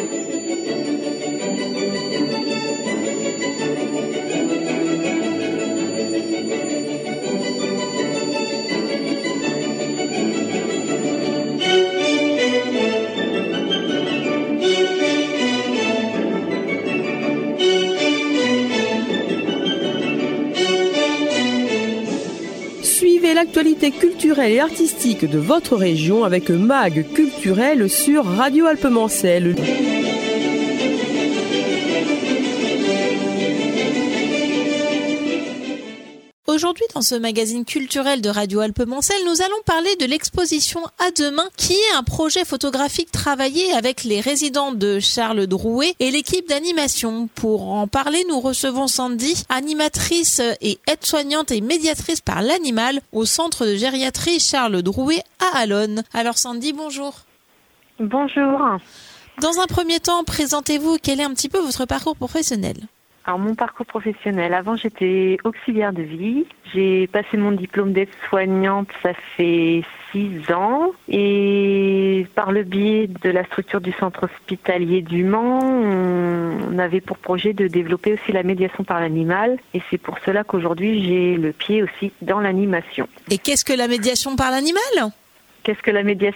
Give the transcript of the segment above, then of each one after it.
Suivez l'actualité culturelle et artistique de votre région avec MAG Culturel sur Radio Alpemancel. Aujourd'hui, dans ce magazine culturel de Radio Alpemancel, nous allons parler de l'exposition À Demain, qui est un projet photographique travaillé avec les résidents de Charles Drouet et l'équipe d'animation. Pour en parler, nous recevons Sandy, animatrice et aide-soignante et médiatrice par l'animal au centre de gériatrie Charles Drouet à Allonnes. Alors Sandy, bonjour. Bonjour. Dans un premier temps, présentez-vous, quel est un petit peu votre parcours professionnel ? Alors mon parcours professionnel, avant j'étais auxiliaire de vie. J'ai passé mon diplôme d'aide-soignante, ça fait 6 ans. Et par le biais de la structure du centre hospitalier du Mans, on avait pour projet de développer aussi la médiation par l'animal. Et c'est pour cela qu'aujourd'hui j'ai le pied aussi dans l'animation. Et qu'est-ce que la médiation par l'animal ? Qu'est-ce que la médiation ?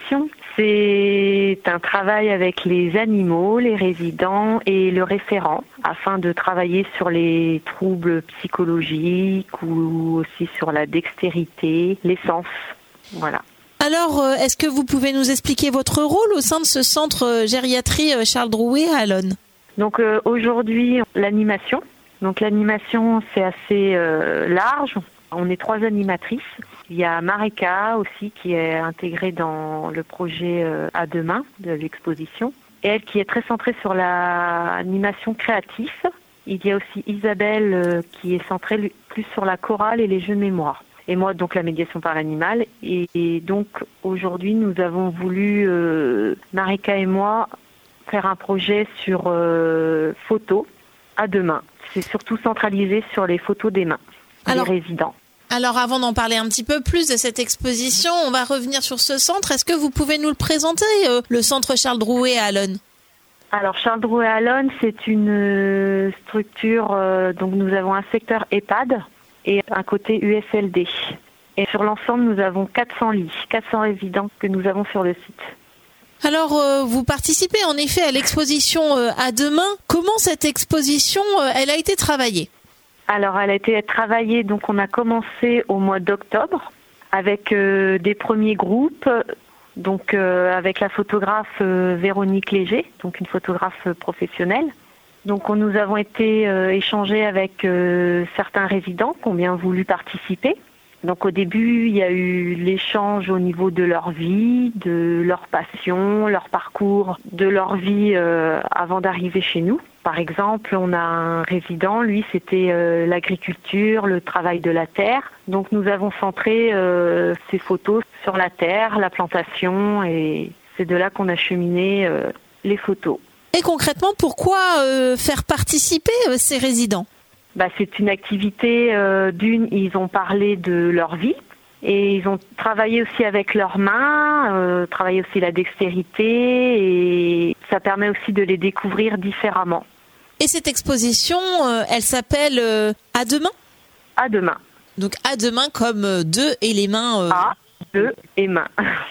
C'est un travail avec les animaux, les résidents et le référent afin de travailler sur les troubles psychologiques ou aussi sur la dextérité, les sens. Voilà. Alors, est-ce que vous pouvez nous expliquer votre rôle au sein de ce centre gériatrie Charles Drouet à Allonnes ? Donc aujourd'hui, l'animation. Donc l'animation, c'est assez large. On est 3 animatrices. Il y a Marika aussi qui est intégrée dans le projet À Demain de l'exposition. Et elle qui est très centrée sur l'animation créative. Il y a aussi Isabelle qui est centrée plus sur la chorale et les jeux de mémoire. Et moi, donc la médiation par l'animal. Et donc aujourd'hui, nous avons voulu, Marika et moi, faire un projet sur photos à 2 mains. C'est surtout centralisé sur les photos des mains des résidents. Alors avant d'en parler un petit peu plus de cette exposition, on va revenir sur ce centre. Est-ce que vous pouvez nous le présenter, le centre Charles Drouet à Allonnes ? Alors Charles Drouet à Allonnes, c'est une structure, donc nous avons un secteur EHPAD et un côté USLD. Et sur l'ensemble, nous avons 400 lits, 400 résidents que nous avons sur le site. Alors, vous participez en effet à l'exposition À Demain. Comment cette exposition, elle a été travaillée ? Alors, elle a été travaillée, donc on a commencé au mois d'octobre avec des premiers groupes, donc avec la photographe Véronique Léger, donc une photographe professionnelle. Donc nous avons été échanger avec certains résidents qui ont bien voulu participer. Donc au début, il y a eu l'échange au niveau de leur vie, de leur passion, leur parcours, de leur vie avant d'arriver chez nous. Par exemple, on a un résident, lui, c'était l'agriculture, le travail de la terre. Donc nous avons centré ces photos sur la terre, la plantation, et c'est de là qu'on a cheminé les photos. Et concrètement, pourquoi faire participer ces résidents ? C'est une activité, ils ont parlé de leur vie et ils ont travaillé aussi avec leurs mains, travaillé aussi la dextérité, et ça permet aussi de les découvrir différemment. Et cette exposition, elle s'appelle À Demain ? À Demain. Donc À Demain comme deux et les mains. À, deux et mains.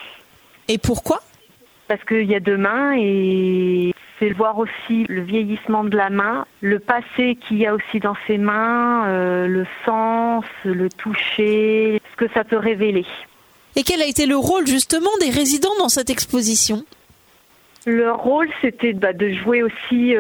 Et pourquoi ? Parce qu'il y a 2 mains et c'est voir aussi le vieillissement de la main, le passé qu'il y a aussi dans ses mains, le sens, le toucher, ce que ça peut révéler. Et quel a été le rôle justement des résidents dans cette exposition ? Leur rôle, c'était de jouer aussi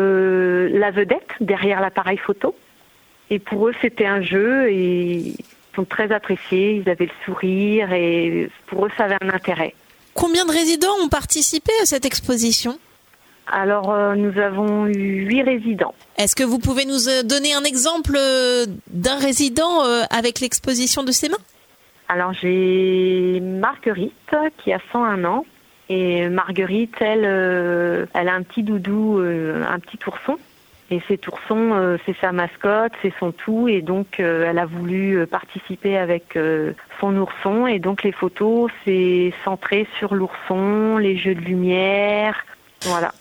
la vedette derrière l'appareil photo. Et pour eux, c'était un jeu et ils sont très appréciés, ils avaient le sourire et pour eux, ça avait un intérêt. Combien de résidents ont participé à cette exposition ? Alors, nous avons eu 8 résidents. Est-ce que vous pouvez nous donner un exemple d'un résident avec l'exposition de ses mains ? Alors, j'ai Marguerite qui a 101 ans. Et Marguerite, elle a un petit doudou, un petit ourson. Et cet ourson, c'est sa mascotte, c'est son tout. Et donc, elle a voulu participer avec son ourson. Et donc, les photos, c'est centré sur l'ourson, les jeux de lumière. Voilà.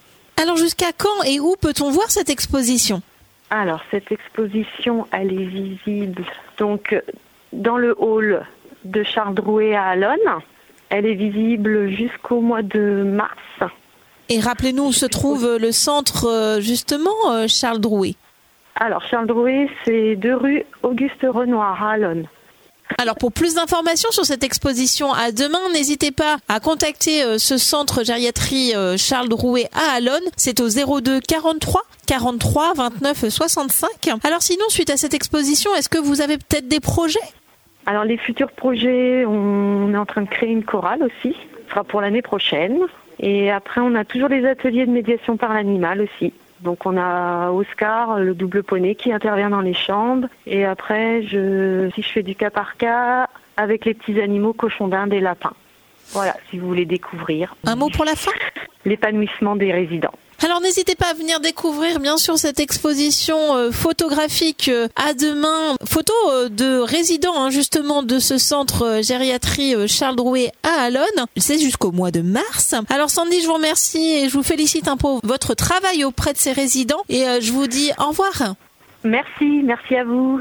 Alors jusqu'à quand et où peut-on voir cette exposition ? Alors, cette exposition, elle est visible donc dans le hall de Charles Drouet à Allonnes. Elle est visible jusqu'au mois de mars. Et rappelez-nous où se trouve le centre, justement, Charles Drouet. Alors, Charles Drouet, c'est 2 rue Auguste Renoir à Allonnes. Alors, pour plus d'informations sur cette exposition à demain, n'hésitez pas à contacter ce centre gériatrie Charles Drouet à Allonnes. C'est au 02 43 43 29 65. Alors sinon, suite à cette exposition, est-ce que vous avez peut-être des projets ? Alors, les futurs projets, on est en train de créer une chorale aussi. Ce sera pour l'année prochaine. Et après, on a toujours les ateliers de médiation par l'animal aussi. Donc on a Oscar, le double poney, qui intervient dans les chambres. Et après, si je fais du cas par cas avec les petits animaux, cochons d'Inde et lapins. Voilà, si vous voulez découvrir. Un mot pour la fin ? L'épanouissement des résidents. Alors n'hésitez pas à venir découvrir bien sûr cette exposition photographique à demain, photos de résidents justement de ce centre gériatrie Charles Drouet à Allonnes. C'est jusqu'au mois de mars. Alors Sandy, je vous remercie et je vous félicite pour votre travail auprès de ces résidents et je vous dis au revoir. Merci à vous.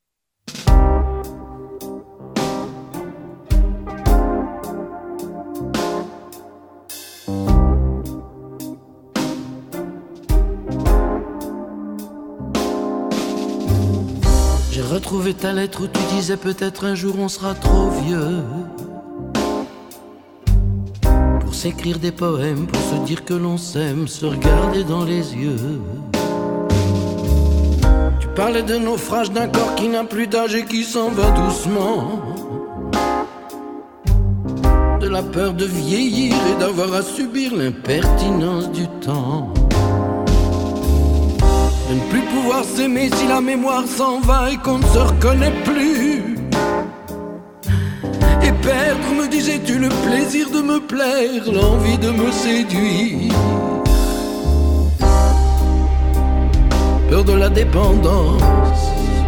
J'ai retrouvé ta lettre où tu disais peut-être un jour on sera trop vieux pour s'écrire des poèmes, pour se dire que l'on s'aime, se regarder dans les yeux. Tu parlais de naufrage d'un corps qui n'a plus d'âge et qui s'en va doucement, de la peur de vieillir et d'avoir à subir l'impertinence du temps, de ne plus pouvoir s'aimer si la mémoire s'en va et qu'on ne se reconnaît plus, et perdre, me disais-tu, le plaisir de me plaire, l'envie de me séduire, peur de la dépendance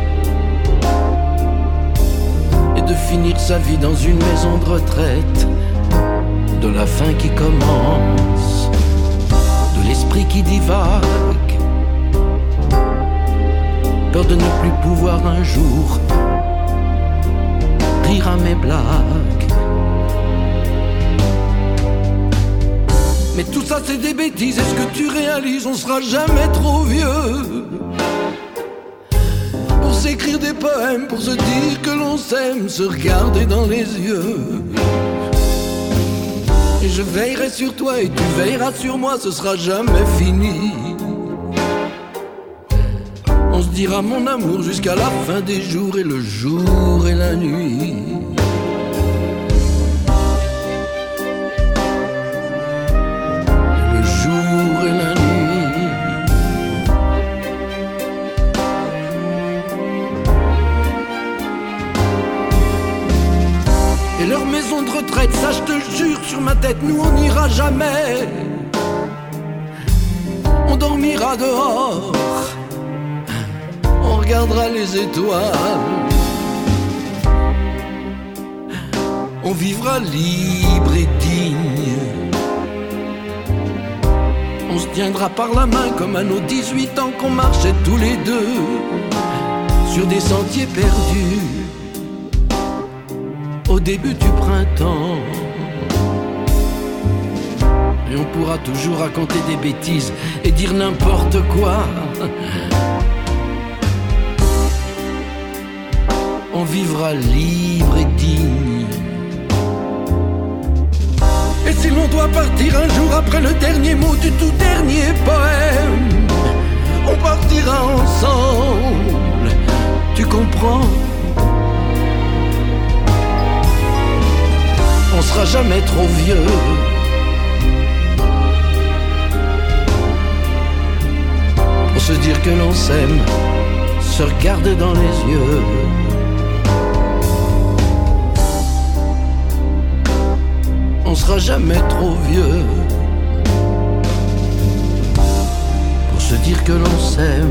et de finir sa vie dans une maison de retraite, de la fin qui commence, de l'esprit qui divague, peur de ne plus pouvoir un jour rire à mes blagues. Mais tout ça c'est des bêtises, est-ce que tu réalises, on sera jamais trop vieux pour s'écrire des poèmes, pour se dire que l'on s'aime, se regarder dans les yeux. Et je veillerai sur toi et tu veilleras sur moi, ce sera jamais fini. On se dira mon amour jusqu'à la fin des jours, et le jour et la nuit. Le jour et la nuit. Et leur maison de retraite, ça je te jure sur ma tête, nous on n'ira jamais. On dormira dehors, on regardera les étoiles, on vivra libre et digne, on se tiendra par la main comme à nos 18 ans qu'on marchait tous les deux sur des sentiers perdus au début du printemps. Et on pourra toujours raconter des bêtises et dire n'importe quoi. On vivra libre et digne. Et si l'on doit partir un jour après le dernier mot du tout dernier poème, on partira ensemble, tu comprends? On sera jamais trop vieux pour se dire que l'on s'aime, se regarder dans les yeux. On sera jamais trop vieux pour se dire que l'on s'aime,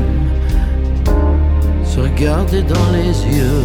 se regarder dans les yeux.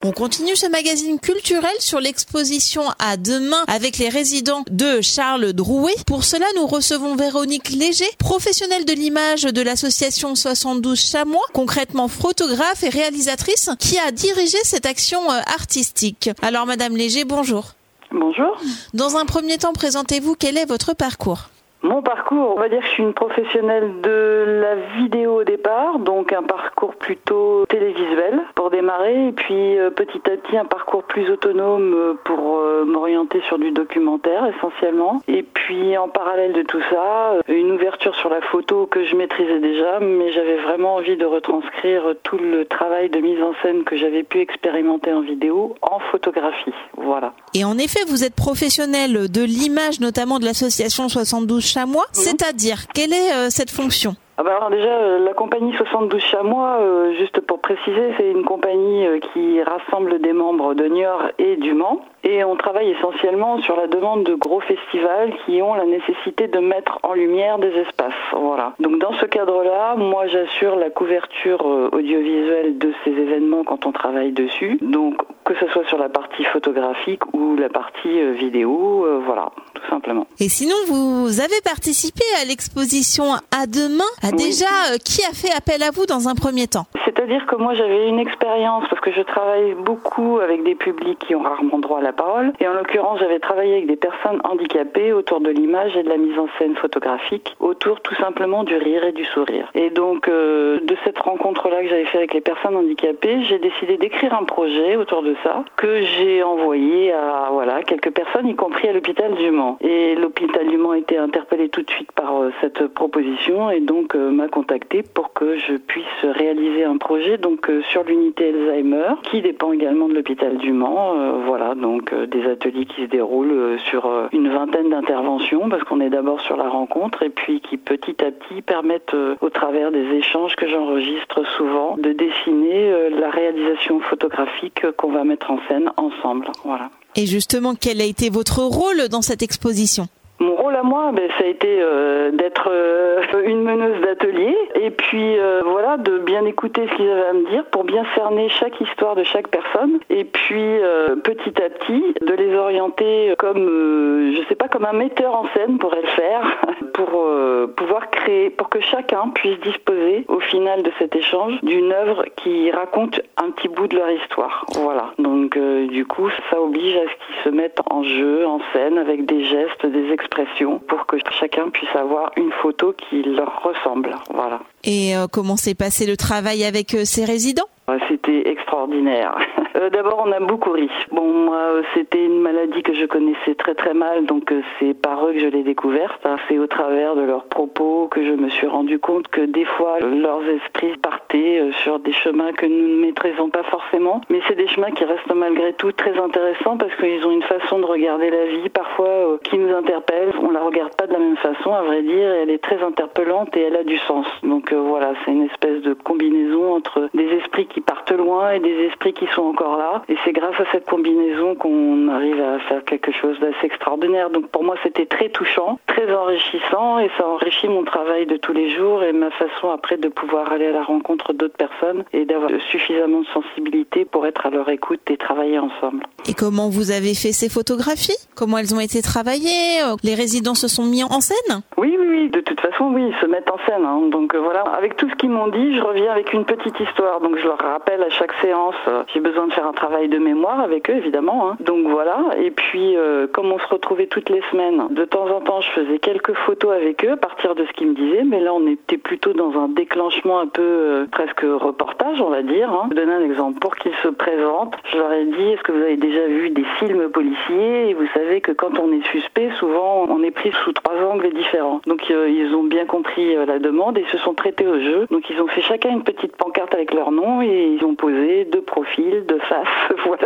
On continue ce magazine culturel sur l'exposition À demain avec les résidents de Charles Drouet. Pour cela, nous recevons Véronique Léger, professionnelle de l'image de l'association 72 Chamois, concrètement photographe et réalisatrice, qui a dirigé cette action artistique. Alors Madame Léger, bonjour. Bonjour. Dans un premier temps, présentez-vous, quel est votre parcours ? Mon parcours, on va dire que je suis une professionnelle de la vidéo au départ, donc un parcours plutôt télévisuel pour démarrer, et puis petit à petit un parcours plus autonome pour m'orienter sur du documentaire essentiellement. Et puis en parallèle de tout ça, une ouverture sur la photo que je maîtrisais déjà, mais j'avais vraiment envie de retranscrire tout le travail de mise en scène que j'avais pu expérimenter en vidéo en photographie. Voilà. Et en effet, vous êtes professionnelle de l'image, notamment de l'association 72 Chamois, c'est-à-dire, quelle est cette fonction ? Alors déjà, la compagnie 72 Chamois, juste pour préciser, c'est une compagnie qui rassemble des membres de Niort et du Mans. Et on travaille essentiellement sur la demande de gros festivals qui ont la nécessité de mettre en lumière des espaces. Voilà. Donc dans ce cadre-là, moi j'assure la couverture audiovisuelle de ces événements quand on travaille dessus. Donc que ce soit sur la partie photographique ou la partie vidéo, voilà, tout simplement. Et sinon, vous avez participé à l'exposition À demain. Déjà, qui a fait appel à vous dans un premier temps ? C'est-à-dire que moi j'avais une expérience parce que je travaille beaucoup avec des publics qui ont rarement droit à la parole, et en l'occurrence j'avais travaillé avec des personnes handicapées autour de l'image et de la mise en scène photographique, autour tout simplement du rire et du sourire. Et donc de cette rencontre-là que j'avais fait avec les personnes handicapées, j'ai décidé d'écrire un projet autour de ça, que j'ai envoyé à quelques personnes, y compris à l'hôpital du Mans. Et l'hôpital du Mans a été interpellé tout de suite par cette proposition et donc m'a contacté pour que je puisse réaliser un projet sur l'unité Alzheimer, qui dépend également de l'hôpital du Mans. Donc des ateliers qui se déroulent sur une vingtaine d'interventions, parce qu'on est d'abord sur la rencontre, et puis qui petit à petit permettent, au travers des échanges que j'enregistre souvent, de dessiner la réalisation photographique qu'on va mettre en scène ensemble. Voilà. Et justement, quel a été votre rôle dans cette exposition ? Mon rôle à moi, ça a été d'être une meneuse d'atelier et puis de bien écouter ce qu'ils avaient à me dire pour bien cerner chaque histoire de chaque personne et puis petit à petit de les orienter comme un metteur en scène pourrait le faire pour pouvoir créer, pour que chacun puisse disposer au final de cet échange d'une œuvre qui raconte un petit bout de leur histoire. Voilà. Donc du coup, ça oblige à ce qu'ils se mettent en jeu, en scène, avec des gestes, des expressions, pour que chacun puisse avoir une photo qui leur ressemble. Voilà. Et comment s'est passé le travail avec ces résidents ? C'était extraordinaire. D'abord, on a beaucoup ri. Moi, c'était une maladie que je connaissais très très mal, donc c'est par eux que je l'ai découverte. C'est au travers de leurs propos que je me suis rendu compte que des fois, leurs esprits partaient sur des chemins que nous ne maîtrisons pas forcément. Mais c'est des chemins qui restent malgré tout très intéressants parce qu'ils ont une façon de regarder la vie parfois qui nous interpelle. On la regarde pas de la même façon, à vrai dire, et elle est très interpellante et elle a du sens. Donc c'est une espèce de combinaison entre des esprits qui partent loin et des esprits qui sont encore là. Et c'est grâce à cette combinaison qu'on arrive à faire quelque chose d'assez extraordinaire. Donc pour moi, c'était très touchant, très enrichissant et ça enrichit mon travail de tous les jours et ma façon après de pouvoir aller à la rencontre d'autres personnes et d'avoir suffisamment de sensibilité pour être à leur écoute et travailler ensemble. Et comment vous avez fait ces photographies ? Comment elles ont été travaillées ? Les résidents se sont mis en scène ? Oui. De toute façon, oui, ils se mettent en scène. Donc avec tout ce qu'ils m'ont dit, je reviens avec une petite histoire. Donc je leur rappelle à chaque séance, j'ai besoin de faire un travail de mémoire avec eux, évidemment. Donc voilà. Et puis, comme on se retrouvait toutes les semaines, de temps en temps, je faisais quelques photos avec eux à partir de ce qu'ils me disaient. Mais là, on était plutôt dans un déclenchement un peu presque reportage, on va dire. Je vais donner un exemple. Pour qu'ils se présentent, je leur ai dit, est-ce que vous avez déjà vu des films policiers ? Et vous savez que quand on est suspect, souvent, on est pris sous 3 angles différents. Donc ils ont bien compris la demande et se sont prêtés au jeu. Donc ils ont fait chacun une petite pancarte avec leur nom et ils ont posé 2 profils de face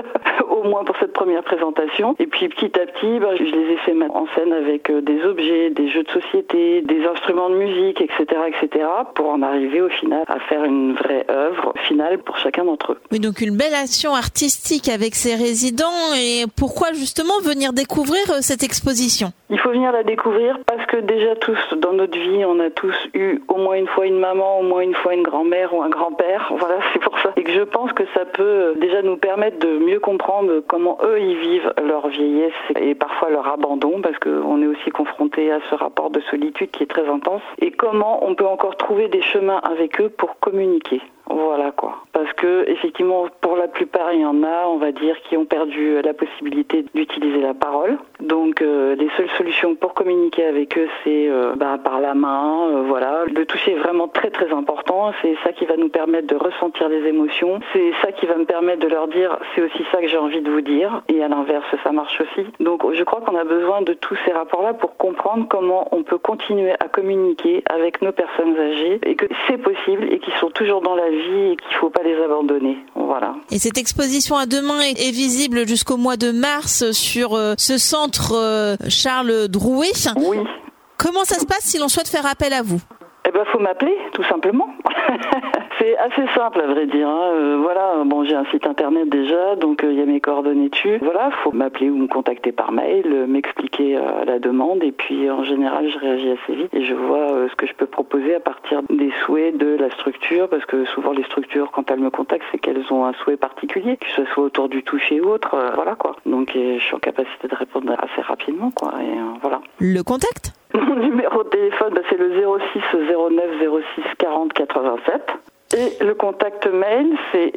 au moins pour cette première présentation. Et puis petit à petit, je les ai fait mettre en scène avec des objets, des jeux de société, des instruments de musique, etc., pour en arriver au final à faire une vraie œuvre finale pour chacun d'entre eux. Oui, donc une belle action artistique avec ces résidents. Et pourquoi justement venir découvrir cette exposition ? Il faut venir la découvrir parce que déjà tous dans notre vie, on a tous eu au moins une fois une maman, au moins une fois une grand-mère ou un grand-père. Voilà, c'est pour ça. Et que je pense que ça peut déjà nous permettre de mieux comprendre comment eux ils vivent leur vieillesse et parfois leur abandon, parce qu'on est aussi confronté à ce rapport de solitude qui est très intense. Et comment on peut encore trouver des chemins avec eux pour communiquer. Voilà quoi. Parce que effectivement, pour la plupart, il y en a, on va dire, qui ont perdu la possibilité d'utiliser la parole. Donc les seules solutions pour communiquer avec eux, c'est par la main, voilà. Le toucher est vraiment très très important. C'est ça qui va nous permettre de ressentir les émotions. C'est ça qui va me permettre de leur dire, c'est aussi ça que j'ai envie de vous dire. Et à l'inverse, ça marche aussi. Donc je crois qu'on a besoin de tous ces rapports-là pour comprendre comment on peut continuer à communiquer avec nos personnes âgées et que c'est possible et qu'ils sont toujours dans la vie et qu'il ne faut pas les abandonner. Voilà. Et cette exposition à deux mains est visible jusqu'au mois de mars sur ce centre Charles Drouet. Oui. Comment ça se passe si l'on souhaite faire appel à vous ? Faut m'appeler, tout simplement. C'est assez simple, à vrai dire. Voilà, j'ai un site internet déjà, donc il y a mes coordonnées dessus. Voilà, faut m'appeler ou me contacter par mail, m'expliquer la demande, et puis en général, je réagis assez vite et je vois ce que je peux proposer à partir des souhaits de la structure, parce que souvent les structures, quand elles me contactent, c'est qu'elles ont un souhait particulier, que ce soit autour du toucher ou autre, voilà quoi. Donc je suis en capacité de répondre assez rapidement, quoi, et voilà. Le contact ? Mon numéro de téléphone, c'est le 06 09 06 40 87. Et le contact mail, c'est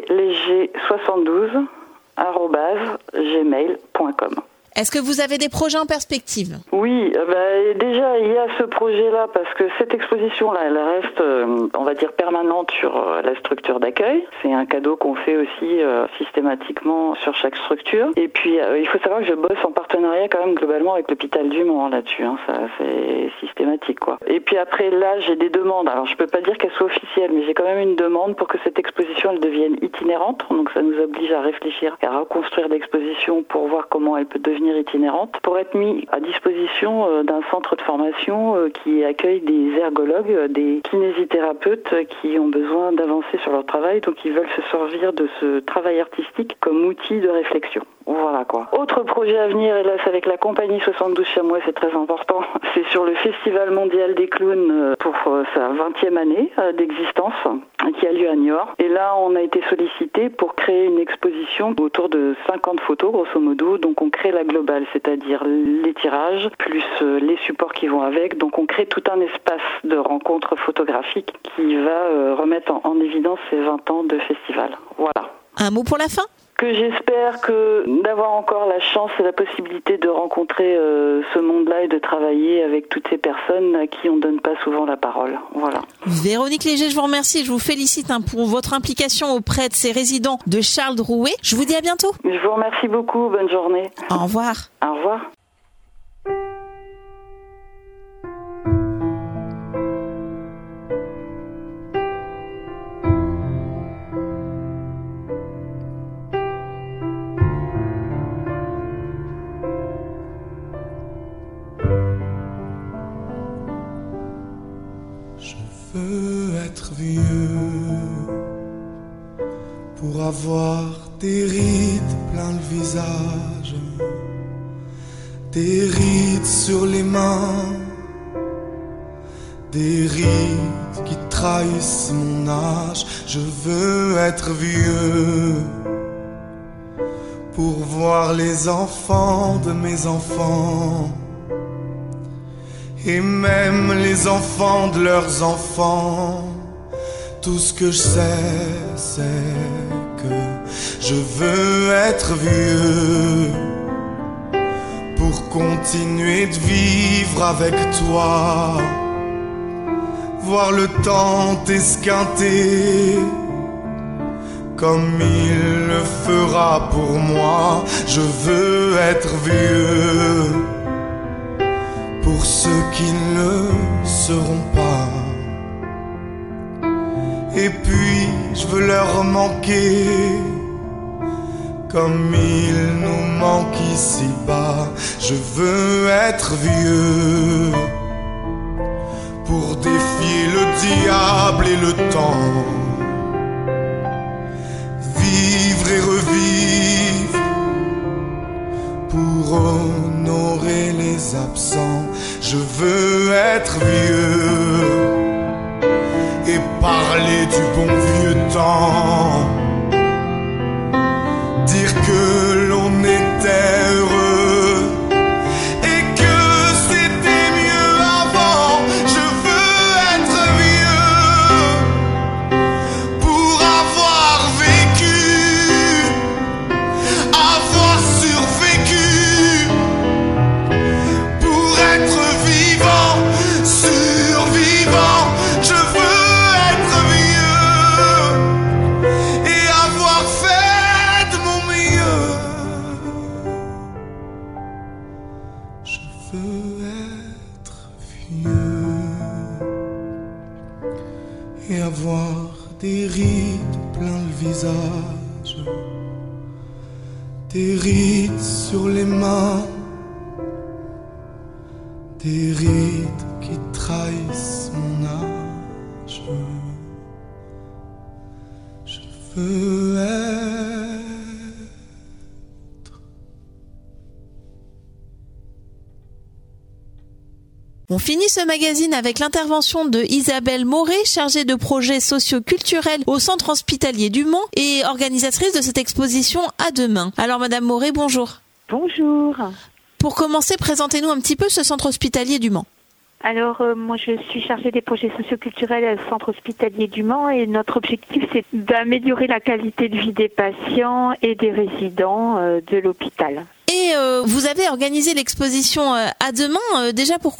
vléger72@gmail.com. Est-ce que vous avez des projets en perspective ? Oui, déjà il y a ce projet-là parce que cette exposition-là, elle reste, on va dire, permanente sur la structure d'accueil. C'est un cadeau qu'on fait aussi systématiquement sur chaque structure. Et puis il faut savoir que je bosse en partenariat quand même globalement avec l'hôpital du Mans là-dessus. Ça c'est systématique quoi. Et puis après là, j'ai des demandes. Alors je peux pas dire qu'elles soient officielles, mais j'ai quand même une demande pour que cette exposition elle devienne itinérante. Donc ça nous oblige à réfléchir, à reconstruire l'exposition pour voir comment elle peut devenir itinérante, pour être mis à disposition d'un centre de formation qui accueille des ergologues, des kinésithérapeutes qui ont besoin d'avancer sur leur travail, donc ils veulent se servir de ce travail artistique comme outil de réflexion. Voilà quoi. Autre projet à venir, et là c'est avec la compagnie 72 Chamois, c'est très important, c'est sur le Festival mondial des clowns pour sa 20e année d'existence qui a lieu à Niort. Et là on a été sollicité pour créer une exposition autour de 50 photos grosso modo, donc on crée la globale, c'est-à-dire les tirages plus les supports qui vont avec, donc on crée tout un espace de rencontre photographique qui va remettre en évidence ces 20 ans de festival. Voilà. Un mot pour la fin ? Que j'espère que d'avoir encore la chance et la possibilité de rencontrer ce monde-là et de travailler avec toutes ces personnes à qui on ne donne pas souvent la parole. Voilà. Véronique Léger, je vous remercie. Je vous félicite pour votre implication auprès de ces résidents de Charles Drouet. Je vous dis à bientôt. Je vous remercie beaucoup. Bonne journée. Au revoir. Au revoir. Je veux être vieux pour avoir des rides plein le visage, des rides sur les mains, des rides qui trahissent mon âge. Je veux être vieux pour voir les enfants de mes enfants et même les enfants de leurs enfants. Tout ce que je sais, c'est que je veux être vieux pour continuer de vivre avec toi, voir le temps t'esquinter comme il le fera pour moi. Je veux être vieux pour ceux qui ne le seront pas. Et puis je veux leur manquer Comme il nous manque ici-bas, je veux être vieux pour défier le diable et le temps, vivre et revivre pour honorer les absents. Je veux être vieux et parler du bon vieux temps, dire que l'on était heureux et que c'était mieux avant. Je veux être vieux pour avoir vécu, avoir survécu, pour être vivant, survivant. Je veux être vieux et avoir fait de mon mieux. Je veux être vieux et avoir des rides plein le visage, des rides sur les mains, des rides qui trahissent mon âge. Je veux être. On finit ce magazine avec l'intervention de Isabelle Moret, chargée de projets socio-culturels au Centre hospitalier du Mans et organisatrice de cette exposition À Demain. Alors Madame Moret, bonjour. Bonjour. Pour commencer, présentez-nous un petit peu ce Centre hospitalier du Mans. Alors, moi, je suis chargée des projets socioculturels au Centre hospitalier du Mans et notre objectif, c'est d'améliorer la qualité de vie des patients et des résidents de l'hôpital. Et vous avez organisé l'exposition À Demain, déjà pourquoi ?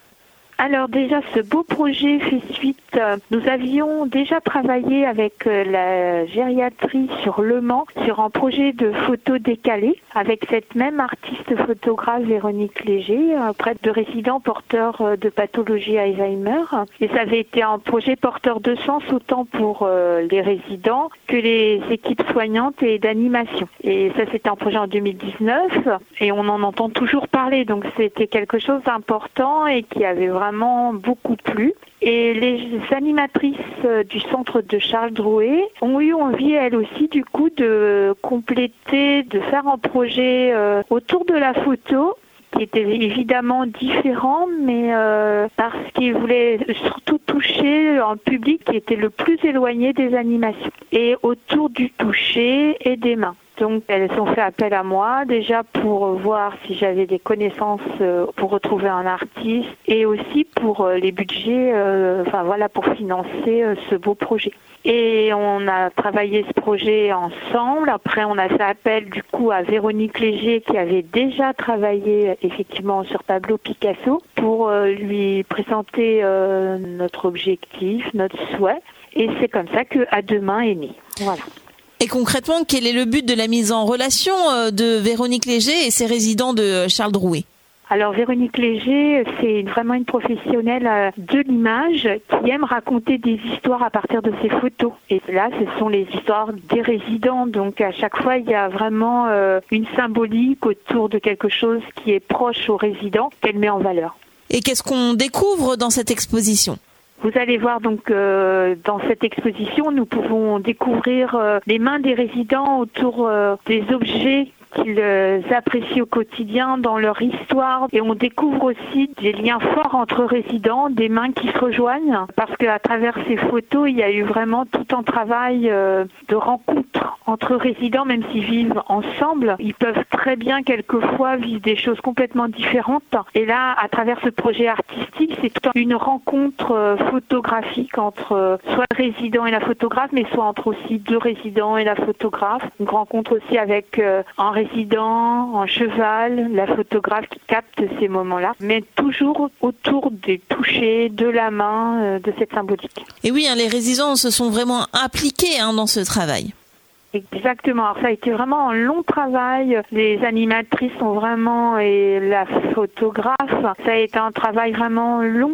Alors déjà, ce beau projet fait suite. Nous avions déjà travaillé avec la gériatrie sur Le Mans sur un projet de photos décalées avec cette même artiste photographe Véronique Léger auprès de résidents porteurs de pathologie Alzheimer. Et ça avait été un projet porteur de sens autant pour les résidents que les équipes soignantes et d'animation. Et ça, c'était un projet en 2019 et on en entend toujours parler. Donc c'était quelque chose d'important et qui avait vraiment beaucoup plu. Et les animatrices du centre de Charles Drouet ont eu envie, elles aussi, du coup, de compléter, de faire un projet autour de la photo, qui était évidemment différent, mais parce qu'ils voulaient surtout toucher un public qui était le plus éloigné des animations, et autour du toucher et des mains. Donc elles ont fait appel à moi déjà pour voir si j'avais des connaissances pour retrouver un artiste et aussi pour les budgets, pour financer ce beau projet. Et on a travaillé ce projet ensemble. Après, on a fait appel du coup à Véronique Léger qui avait déjà travaillé effectivement sur tableau Picasso pour lui présenter notre objectif, notre souhait. Et c'est comme ça que À Demain est né. Voilà. Et concrètement, quel est le but de la mise en relation de Véronique Léger et ses résidents de Charles Drouet ? Alors Véronique Léger, c'est vraiment une professionnelle de l'image qui aime raconter des histoires à partir de ses photos. Et là, ce sont les histoires des résidents. Donc à chaque fois, il y a vraiment une symbolique autour de quelque chose qui est proche aux résidents qu'elle met en valeur. Et qu'est-ce qu'on découvre dans cette exposition ? Vous allez voir donc dans cette exposition, nous pouvons découvrir les mains des résidents autour des objets qu'ils apprécient au quotidien dans leur histoire. Et on découvre aussi des liens forts entre résidents, des mains qui se rejoignent, parce qu'à travers ces photos, il y a eu vraiment tout un travail de rencontre entre résidents, même s'ils vivent ensemble. Ils peuvent très bien quelquefois vivre des choses complètement différentes. Et là, à travers ce projet artistique, c'est toute une rencontre photographique entre soit le résident et la photographe, mais soit entre aussi deux résidents et la photographe. Une rencontre aussi avec un résident, un cheval, la photographe qui capte ces moments-là, mais toujours autour du toucher, de la main, de cette symbolique. Et oui, les résidents se sont vraiment impliqués dans ce travail. Exactement. Alors ça a été vraiment un long travail. Les animatrices sont vraiment, et la photographe, ça a été un travail vraiment long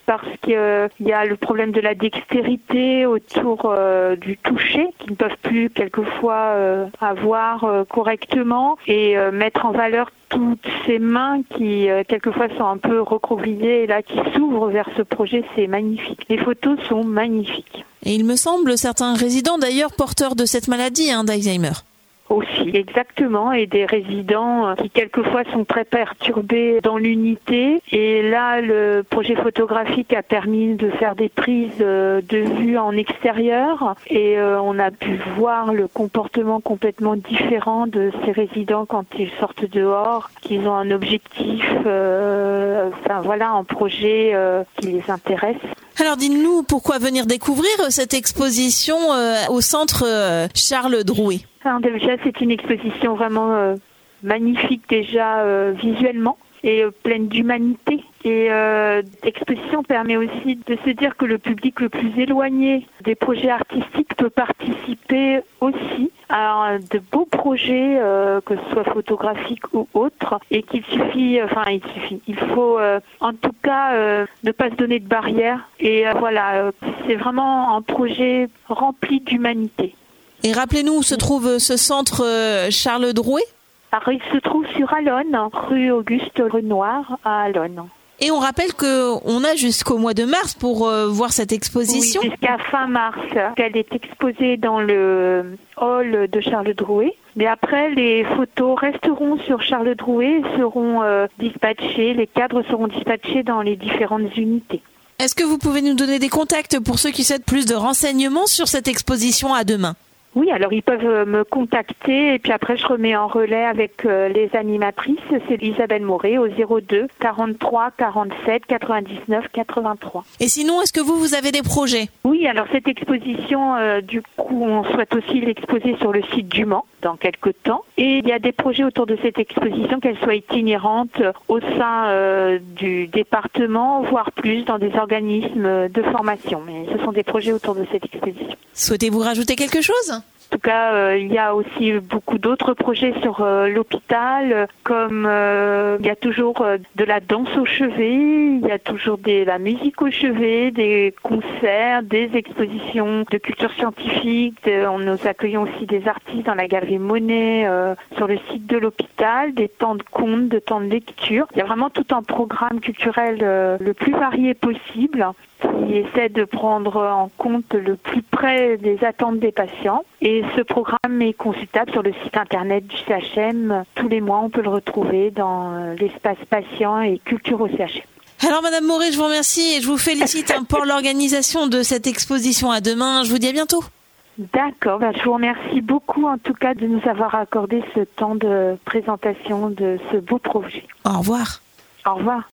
parce qu'il y a le problème de la dextérité autour du toucher qu'ils ne peuvent plus quelquefois avoir correctement et mettre en valeur toutes ces mains qui quelquefois sont un peu recroquevillées et là qui s'ouvrent vers ce projet, c'est magnifique. Les photos sont magnifiques. Et il me semble certains résidents d'ailleurs porteurs de cette maladie d'Alzheimer. Aussi, exactement, et des résidents qui quelquefois sont très perturbés dans l'unité. Et là, le projet photographique a permis de faire des prises de vue en extérieur et on a pu voir le comportement complètement différent de ces résidents quand ils sortent dehors, qu'ils ont un objectif, un projet qui les intéresse. Alors dites-nous, pourquoi venir découvrir cette exposition au centre Charles Drouet ? Alors déjà, c'est une exposition vraiment magnifique déjà visuellement et pleine d'humanité. Et l'exposition permet aussi de se dire que le public le plus éloigné des projets artistiques peut participer aussi à de beaux projets, que ce soit photographiques ou autres, et il faut en tout cas ne pas se donner de barrières. Et c'est vraiment un projet rempli d'humanité. Et rappelez-nous où se trouve ce centre Charles Drouet ? Alors, il se trouve sur Allonne, rue Auguste Renoir à Allonne. Et on rappelle qu'on a jusqu'au mois de mars pour voir cette exposition. Oui, jusqu'à fin mars. Elle est exposée dans le hall de Charles Drouet. Mais après, les photos resteront sur Charles Drouet et seront dispatchées. Les cadres seront dispatchés dans les différentes unités. Est-ce que vous pouvez nous donner des contacts pour ceux qui souhaitent plus de renseignements sur cette exposition à demain ? Oui, alors ils peuvent me contacter et puis après je remets en relais avec les animatrices. C'est Isabelle Moret au 02 43 47 99 83. Et sinon, est-ce que vous avez des projets ? Oui, alors cette exposition, du coup, on souhaite aussi l'exposer sur le site du Mans dans quelques temps. Et il y a des projets autour de cette exposition, qu'elle soit itinérante au sein du département, voire plus dans des organismes de formation. Mais ce sont des projets autour de cette exposition. Souhaitez-vous rajouter quelque chose ? En tout cas, il y a aussi beaucoup d'autres projets sur l'hôpital, comme il y a toujours de la danse au chevet, il y a toujours de la musique au chevet, des concerts, des expositions de culture scientifique. Nous accueillons aussi des artistes dans la galerie Monet sur le site de l'hôpital, des temps de contes, de temps de lecture. Il y a vraiment tout un programme culturel le plus varié possible qui essaie de prendre en compte le plus près des attentes des patients. Et ce programme est consultable sur le site internet du CHM. Tous les mois, on peut le retrouver dans l'espace patient et culture au CHM. Alors Madame Moret, je vous remercie et je vous félicite pour l'organisation de cette exposition à demain. Je vous dis à bientôt. D'accord, je vous remercie beaucoup en tout cas de nous avoir accordé ce temps de présentation de ce beau projet. Au revoir. Au revoir.